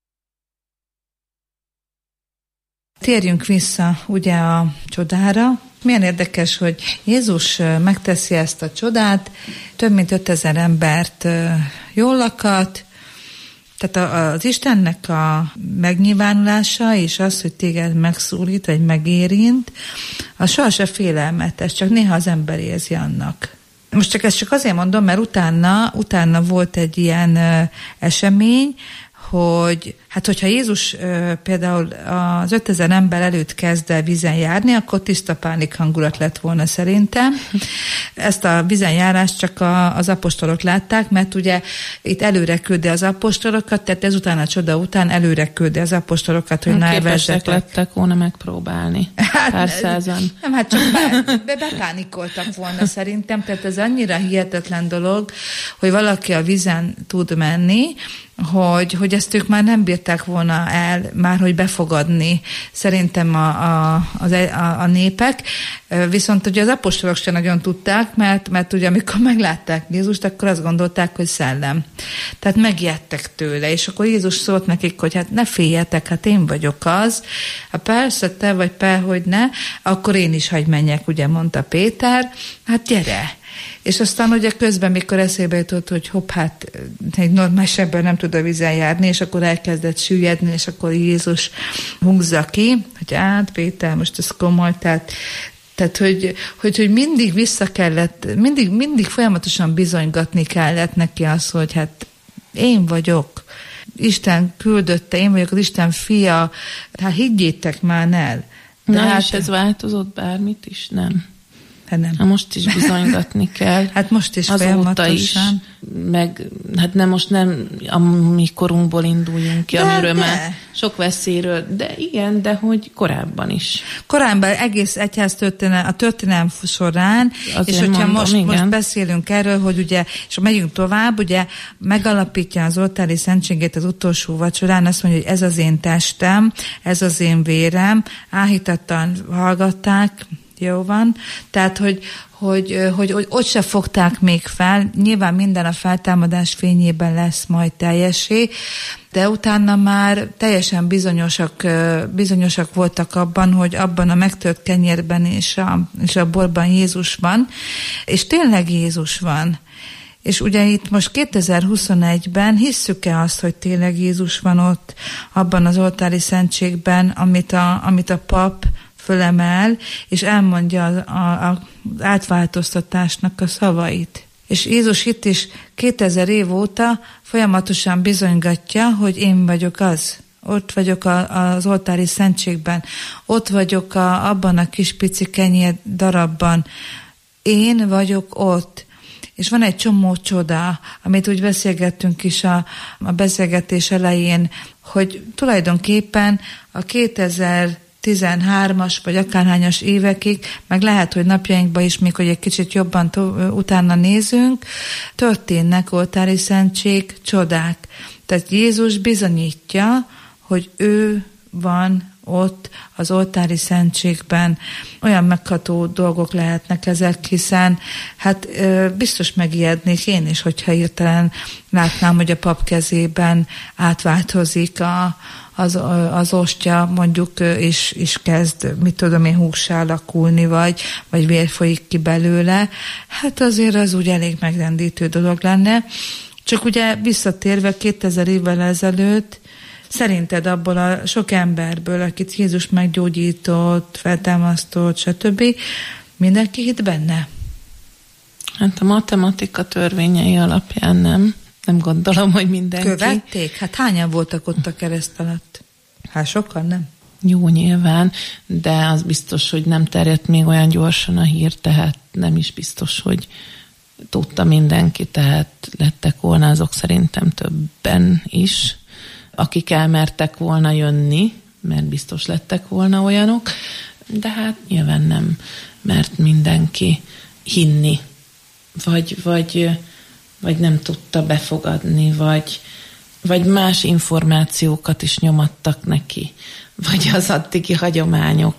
Térjünk vissza ugye a csodára, Milyen érdekes, hogy Jézus megteszi ezt a csodát, több mint ötezer embert jól lakat, tehát az Istennek a megnyilvánulása és az, hogy téged megszólít, vagy megérint, az sohasem félelmetes, csak néha az ember érzi annak. Most csak ezt csak azért mondom, mert utána, utána volt egy ilyen esemény, hogy hát hogyha Jézus ö, például az ötezer ember előtt kezd el vízen járni, akkor tiszta pánik hangulat lett volna szerintem. Ezt a vízen járást csak a, az apostolok látták, mert ugye itt előre küldi az apostolokat, tehát ezután a csoda után előre küldi az apostolokat, hogy ne képesek lettek volna megpróbálni. Hát, pár százan. Nem, hát csak be, be, bepánikoltak volna szerintem, tehát ez annyira hihetetlen dolog, hogy valaki a vízen tud menni, hogy, hogy ezt ők már nem bírták volna el, már hogy befogadni szerintem a, a, a, a népek, viszont ugye az apostolok sem nagyon tudták, mert, mert ugye amikor meglátták Jézust, akkor azt gondolták, hogy szellem. Tehát megijedtek tőle, és akkor Jézus szólt nekik, hogy hát ne féljetek, hát én vagyok az, hát persze te vagy, per, hogy ne, akkor én is hagy menjek, ugye mondta Péter, hát gyere. És aztán ugye közben, mikor eszébe jutott, hogy hopp, hát egy normális ember nem tud a vízen járni, és akkor elkezdett süllyedni, és akkor Jézus húzza ki, hogy hát Péter, most ez komoly, tehát, tehát hogy, hogy, hogy mindig vissza kellett, mindig, mindig folyamatosan bizonygatni kellett neki az, hogy hát én vagyok, Isten küldötte, én vagyok az Isten fia, hát higgyétek már el. De Na hát, és ez változott bármit is? Nem. Hát nem. Hát most is bizonygatni kell. Hát most is azóta is. Meg, hát nem most nem a mi korunkból induljunk ki, de, amiről de. már sok veszélyről, de igen, de hogy korábban is. Korábban egész egyház történelem, a történelem során, azért és hogyha mondom, most, most beszélünk erről, hogy ugye, és megyünk tovább, ugye megalapítja az oltári szentségét az utolsó vacsorán, azt mondja, hogy ez az én testem, ez az én vérem, áhítattan hallgatták, jó van. Tehát, hogy, hogy, hogy, hogy ott se fogták még fel, nyilván minden a feltámadás fényében lesz majd teljesé, de utána már teljesen bizonyosak, bizonyosak voltak abban, hogy abban a megtört kenyérben és a, és a borban Jézus van, és tényleg Jézus van. És ugye itt most kétezer-huszonegyben hisszük-e azt, hogy tényleg Jézus van ott abban az oltári szentségben, amit a, amit a pap fölemel, és elmondja az, a, az átváltoztatásnak a szavait. És Jézus itt is kétezer év óta folyamatosan bizonygatja, hogy én vagyok az. Ott vagyok a, az oltári szentségben. Ott vagyok a, abban a kis pici kenyér darabban. Én vagyok ott. És van egy csomó csoda, amit úgy beszélgettünk is a, a beszélgetés elején, hogy tulajdonképpen a kétezer-tizenhármas vagy akárhányas évekig, meg lehet, hogy napjainkban is, még hogy egy kicsit jobban to- utána nézünk, történnek oltári szentség csodák. Tehát Jézus bizonyítja, hogy ő van ott az oltári szentségben. Olyan megható dolgok lehetnek ezek, hiszen hát biztos megijednék én is, hogyha hirtelen látnám, hogy a pap kezében átváltozik a, az, az ostya, mondjuk, és, és kezd, mit tudom én, hússá alakulni, vagy, vagy vér folyik ki belőle. Hát azért az úgy elég megrendítő dolog lenne. Csak ugye visszatérve kétezer évvel ezelőtt, szerinted abból a sok emberből, akit Jézus meggyógyított, feltámasztott, stb., mindenki hitt benne? Hát a matematika törvényei alapján nem. Nem gondolom, hogy mindenki. Követték? Hát hányan voltak ott a kereszt alatt? Hát sokan, nem? Jó, nyilván, de az biztos, hogy nem terjedt még olyan gyorsan a hír, tehát nem is biztos, hogy tudta mindenki, tehát lettek volna azok szerintem többen is, akik elmertek volna jönni, mert biztos lettek volna olyanok, de hát nyilván nem mert mindenki hinni, vagy, vagy, vagy nem tudta befogadni, vagy, vagy más információkat is nyomattak neki, vagy az addigi hagyományok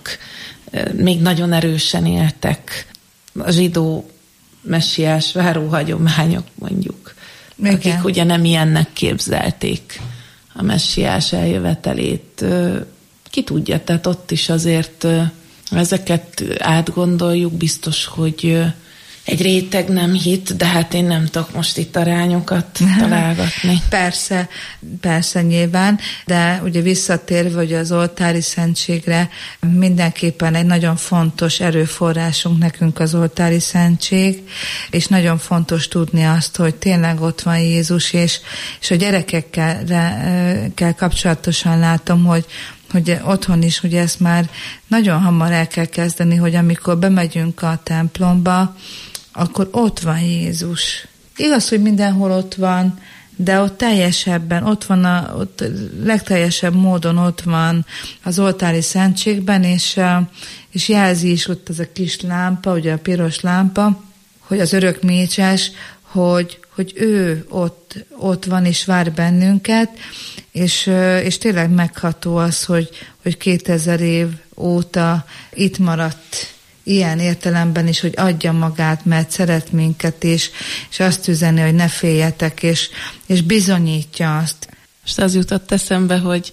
még nagyon erősen éltek, a zsidó messiás váró hagyományok mondjuk, igen. Akik ugye nem ilyennek képzelték a messiás eljövetelét. Ki tudja, tehát ott is azért ezeket átgondoljuk, biztos, hogy egy réteg nem hit, de hát én nem tudok most itt arányokat találgatni. Persze, persze nyilván, de ugye visszatérve hogy az oltári szentségre, mindenképpen egy nagyon fontos erőforrásunk nekünk az oltári szentség, és nagyon fontos tudni azt, hogy tényleg ott van Jézus, és, és a gyerekekkel kell kapcsolatosan látom, hogy hogy otthon is, ugye ezt már nagyon hamar el kell kezdeni, hogy amikor bemegyünk a templomba, akkor ott van Jézus. Igaz, hogy mindenhol ott van, de ott teljesebben, ott van a ott legteljesebb módon ott van az oltári szentségben, és, és jelzi is ott az a kis lámpa, ugye a piros lámpa, hogy az örök mécses, hogy, hogy ő ott, ott van és vár bennünket, és, és tényleg megható az, hogy, hogy kétezer év óta itt maradt ilyen értelemben is, hogy adja magát, mert szeret minket, és, és azt üzeni, hogy ne féljetek, és, és bizonyítja azt. Most az jutott eszembe, hogy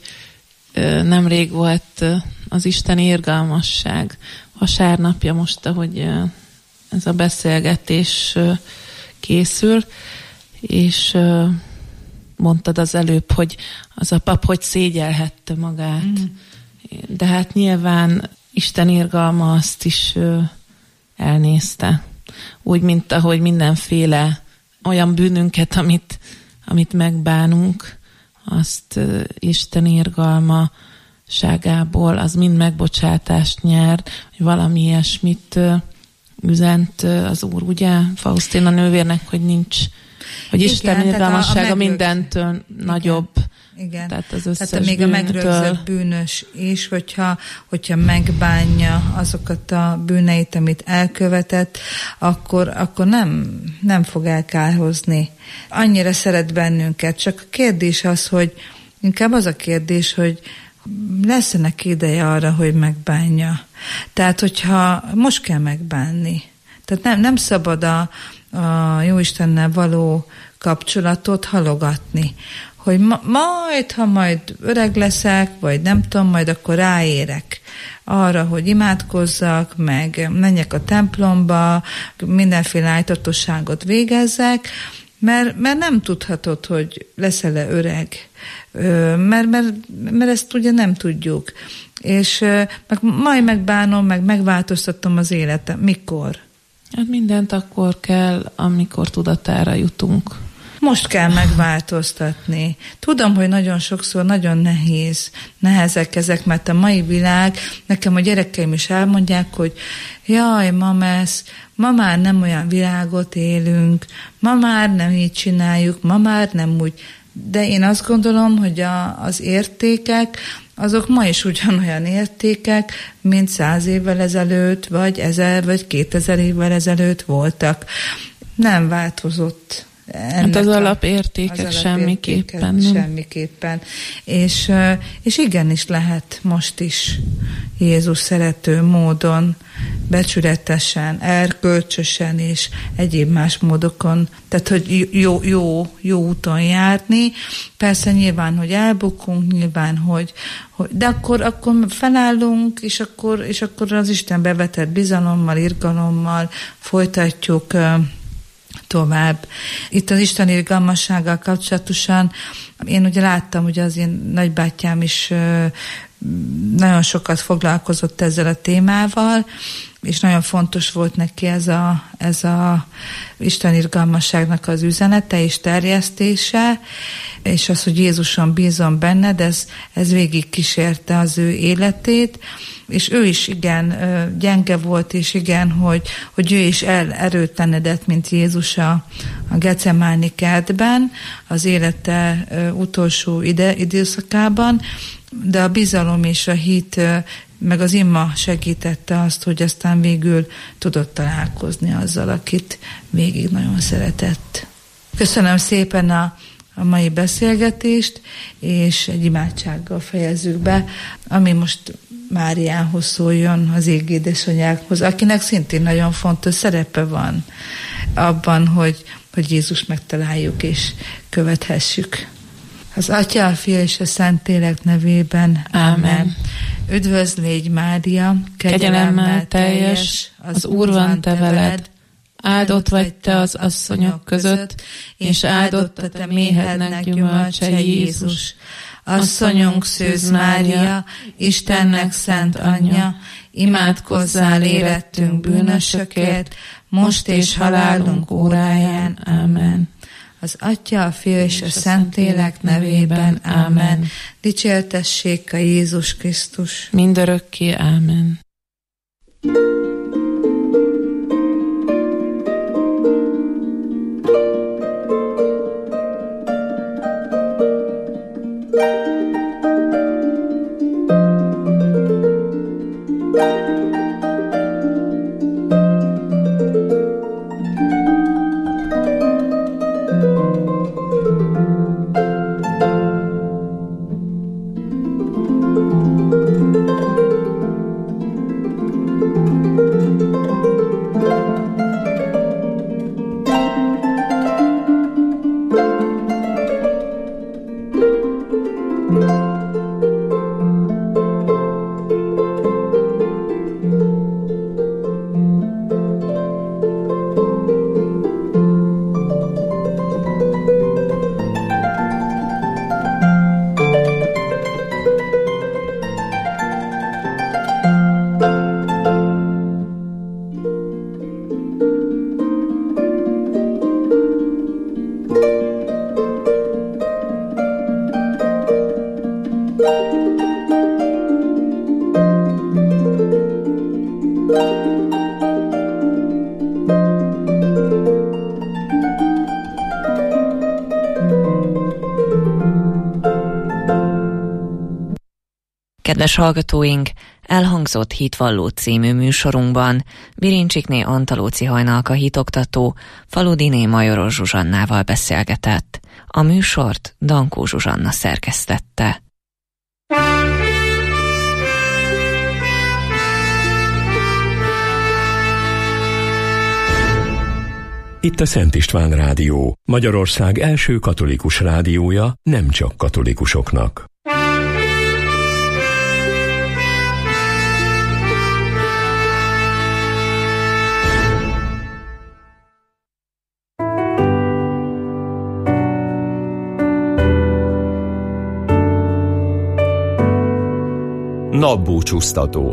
nemrég volt az Isten irgalmasság vasárnapja most, ahogy ez a beszélgetés készül, és mondtad az előbb, hogy az a pap hogy szégyelhette magát. Mm. De hát nyilván Isten irgalma azt is elnézte. Úgy, mint ahogy mindenféle olyan bűnünket, amit, amit megbánunk, azt Isten irgalmaságából az mind megbocsátást nyer, hogy valami ilyesmit üzent az Úr, ugye, Faustina nővérnek, hogy nincs, hogy igen, Isten irgalmassága megrög... mindentől igen. nagyobb. Igen. Tehát az összes Tehát még bűntől. A megrögzött bűnös is, hogyha, hogyha megbánja azokat a bűneit, amit elkövetett, akkor, akkor nem, nem fog elkárhozni. Annyira szeret bennünket, csak a kérdés az, hogy inkább az a kérdés, hogy lesz-e neki ideje arra, hogy megbánja. Tehát, hogyha most kell megbánni. Tehát nem, nem szabad a, a Jóistennel való kapcsolatot halogatni. Hogy ma, majd, ha majd öreg leszek, vagy nem tudom, majd akkor ráérek arra, hogy imádkozzak, meg menjek a templomba, mindenféle ájtatosságot végezzek, mert, mert nem tudhatod, hogy leszel-e öreg. Mert, mert, mert ezt ugye nem tudjuk. És meg majd megbánom, meg megváltoztatom az életem. Mikor? Hát mindent akkor kell, amikor tudatára jutunk. Most kell megváltoztatni. Tudom, hogy nagyon sokszor nagyon nehéz, nehezek ezek, mert a mai világ, nekem a gyerekeim is elmondják, hogy jaj, mamesz, ma már nem olyan világot élünk, ma már nem így csináljuk, ma már nem úgy. De én azt gondolom, hogy a, az értékek, azok ma is ugyanolyan értékek, mint száz évvel ezelőtt, vagy ezer, vagy kétezer évvel ezelőtt voltak. Nem változott. Hát az alapértékek semmiképpen. Nem. Semmiképpen. És, és igenis lehet most is Jézus szerető módon, becsületesen, erkölcsösen és egyéb más módokon, tehát hogy jó, jó, jó úton járni. Persze nyilván, hogy elbukunk, nyilván, hogy, hogy de akkor, akkor felállunk, és akkor, és akkor az Istenbe vetett bizalommal, irgalommal folytatjuk tovább. Itt az Isten irgalmassággal kapcsolatosan én ugye láttam, hogy az én nagybátyám is nagyon sokat foglalkozott ezzel a témával, és nagyon fontos volt neki ez a, ez a Isten irgalmasságnak az üzenete és terjesztése, és az, hogy Jézuson bízom benned, ez, ez végig kísérte az ő életét, és ő is igen gyenge volt, és igen, hogy, hogy ő is elerőtlenedett, mint Jézus a, a Gecemáni kertben, az élete utolsó ide, időszakában, de a bizalom és a hit, meg az imma segítette azt, hogy aztán végül tudott találkozni azzal, akit végig nagyon szeretett. Köszönöm szépen a, a mai beszélgetést, és egy imádsággal fejezzük be, ami most Máriához szóljon, az ég édesanyjához, akinek szintén nagyon fontos szerepe van abban, hogy, hogy Jézus megtaláljuk és követhessük. Az Atya, a Fia és a Szentlélek nevében. Ámen. Ámen. Üdvözl légy, Mária, kegyelemmel teljes, az Úr van te veled, áldott vagy te az asszonyok között, és áldott a te méhednek gyümölcse, Jézus. Asszonyunk Szűz Mária, Istennek szent anyja, imádkozzál érettünk bűnösökért, most és halálunk óráján. Amen. Az Atya, a Fiú és a Szentlélek nevében. Amen. Dicsértessék a Jézus Krisztus. Mindörökké. Amen. Kedves hallgatóink, elhangzott Hitvalló című műsorunkban Birincsikné Antalóci Hajnalka hitoktató Faludiné Majoros Zsuzsannával beszélgetett. A műsort Dankó Zsuzsanna szerkesztette. Itt a Szent István Rádió, Magyarország első katolikus rádiója, nem csak katolikusoknak. Napbúcsúztató.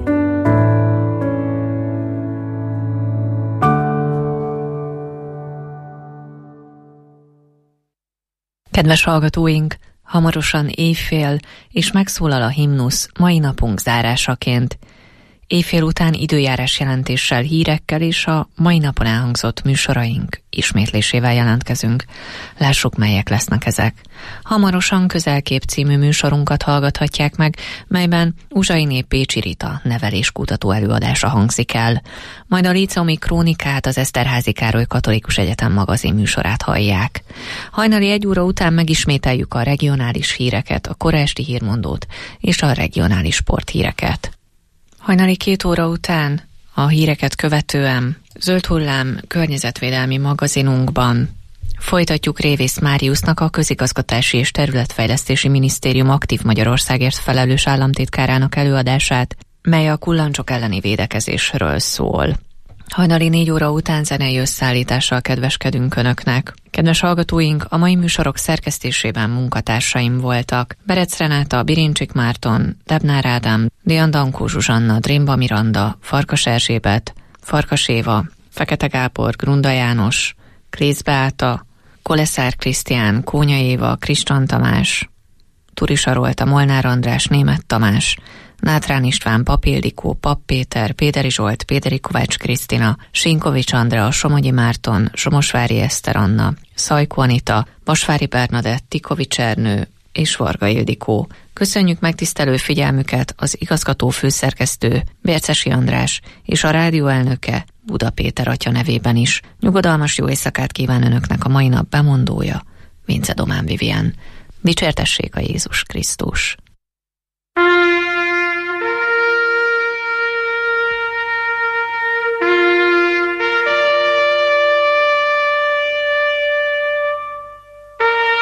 Kedves hallgatóink, hamarosan éjfél, és megszólal a himnusz mai napunk zárásaként. Éjfél után időjárás jelentéssel, hírekkel és a mai napon elhangzott műsoraink ismétlésével jelentkezünk. Lássuk, melyek lesznek ezek. Hamarosan Közelkép című műsorunkat hallgathatják meg, melyben Uzsainé Pécsi Rita neveléskutató előadása hangzik el. Majd a Líceumi Krónikát, az Eszterházy Károly Katolikus Egyetem magazin műsorát hallják. Hajnali egy óra után megismételjük a regionális híreket, a kora esti hírmondót és a regionális sporthíreket. Hajnali két óra után, a híreket követően Zöld Hullám környezetvédelmi magazinunkban folytatjuk Révész Máriusznak, a Közigazgatási és Területfejlesztési Minisztérium Aktív Magyarországért felelős államtitkárának előadását, mely a kullancsok elleni védekezésről szól. Hajnali négy óra után zenei összeállítással kedveskedünk Önöknek. Kedves hallgatóink, a mai műsorok szerkesztésében munkatársaim voltak: Berec Renáta, Birincsik Márton, Debnár Ádám, Dian Dankó Zsuzsanna, Drémba Miranda, Farkas Erzsébet, Farkas Éva, Fekete Gábor, Grunda János, Krész Beáta, Koleszár Krisztián, Kónya Éva, Kriston Tamás, Turi Sarolta, Molnár András, Németh Tamás, Nátrán István, Pap Ildikó, Pap Péter, Péderi Zsolt, Péderi Kovács Krisztina, Sinkovics Andrea, Somogyi Márton, Somosvári Eszter Anna, Szajkó Anita, Vasvári Bernadett, Tikovics Ernő és Varga Ildikó. Köszönjük megtisztelő figyelmüket az igazgató főszerkesztő Bércesi András és a rádió elnöke Buda Péter atya nevében is. Nyugodalmas jó éjszakát kíván Önöknek a mai nap bemondója, Vince Domán Vivien. Dicsértessék a Jézus Krisztus!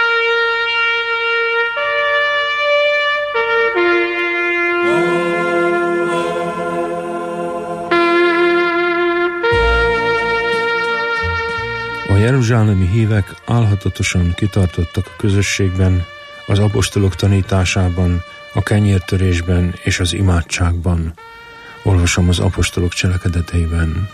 Oh A jeruzsálemi hívek álhatatosan kitartottak a közösségben, az apostolok tanításában, a kenyértörésben és az imádságban. Olvasom az apostolok cselekedeteiben.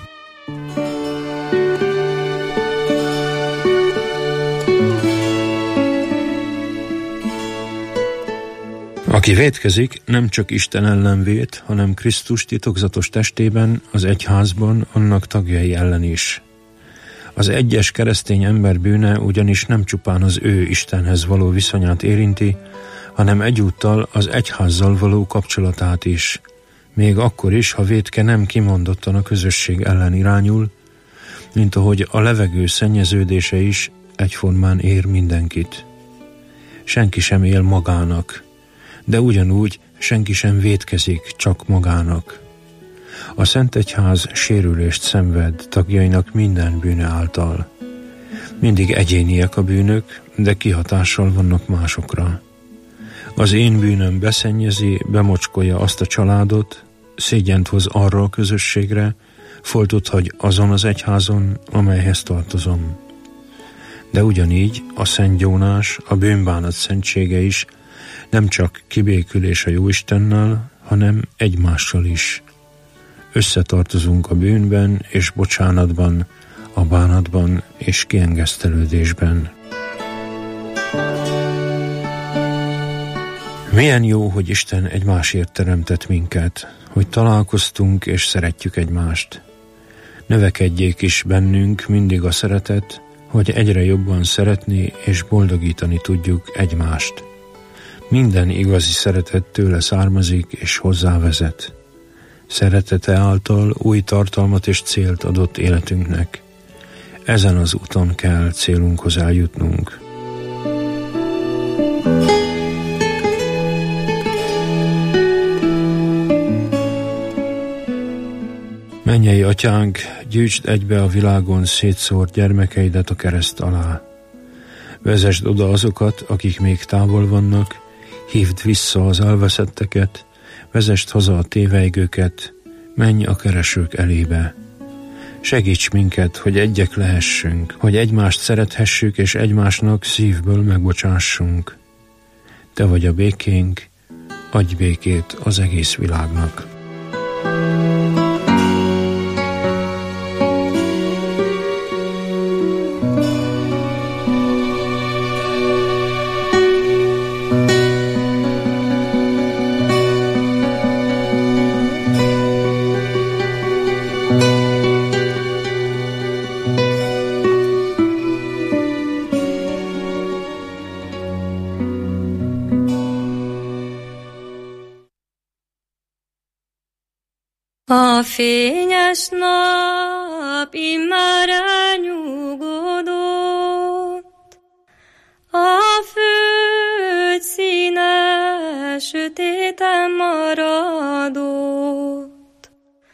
Aki vétkezik, nem csak Isten ellen vét, hanem Krisztus titokzatos testében, az egyházban, annak tagjai ellen is. Az egyes keresztény ember bűne ugyanis nem csupán az ő Istenhez való viszonyát érinti, hanem egyúttal az egyházzal való kapcsolatát is, még akkor is, ha vétke nem kimondottan a közösség ellen irányul, mint ahogy a levegő szennyeződése is egyformán ér mindenkit. Senki sem él magának, de ugyanúgy senki sem vétkezik csak magának. A Szent Egyház sérülést szenved tagjainak minden bűne által. Mindig egyéniek a bűnök, de kihatással vannak másokra. Az én bűnöm beszennyezi, bemocskolja azt a családot, szégyent hoz arra a közösségre, foltot hagy azon az egyházon, amelyhez tartozom. De ugyanígy a szentgyónás, a bűnbánat szentsége is nem csak kibékülés a Jóistennel, hanem egymással is. Összetartozunk a bűnben és bocsánatban, a bánatban és kiengesztelődésben. Milyen jó, hogy Isten egymásért teremtett minket, hogy találkoztunk és szeretjük egymást. Növekedjék is bennünk mindig a szeretet, hogy egyre jobban szeretni és boldogítani tudjuk egymást. Minden igazi szeretet tőle származik és hozzávezet. Szeretete által új tartalmat és célt adott életünknek. Ezen az úton kell célunkhoz eljutnunk. Mennyei Atyánk, gyűjtsd egybe a világon szétszórt gyermekeidet a kereszt alá. Vezesd oda azokat, akik még távol vannak, hívd vissza az elveszetteket, vezesd haza a tévejgőket, menj a keresők elébe. Segíts minket, hogy egyek lehessünk, hogy egymást szerethessük és egymásnak szívből megbocsássunk. Te vagy a békénk, adj békét az egész világnak. A fényes nap immár elnyugodott, a föld színe sötéten maradott.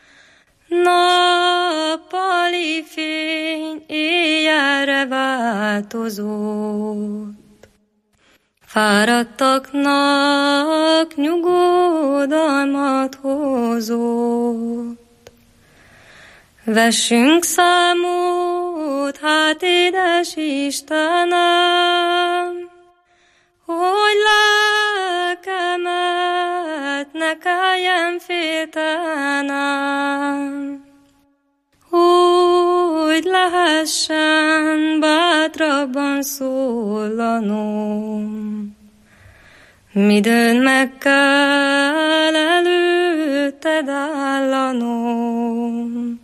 Nappali fény éjjelre változott. Fáradtaknak nyugodalmat hozott. Vessünk számot, hát édes Istenem, hogy lelkemet ne kelljen féltenem, hogy lehessen bátrabban szólanom. Midőn meg kell előtted állanom,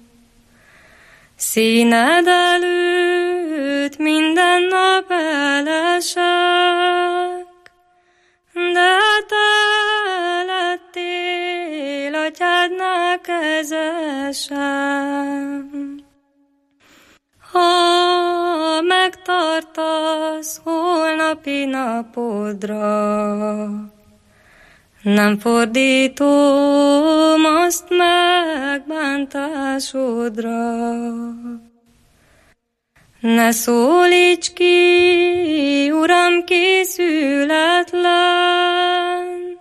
színed előtt minden nap elesek, de te lettél atyádnál kezesem. Ha megtartasz holnapi napodra, nem fordítom azt megbántásodra. Ne szólíts ki, Uram, készületlen,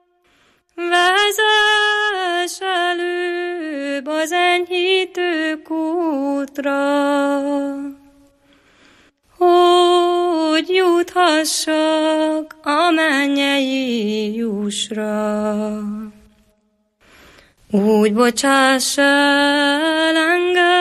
vezess előbb az enyhítő kútra. juthassak a mennyei jusra. Úgy bocsáss el engem,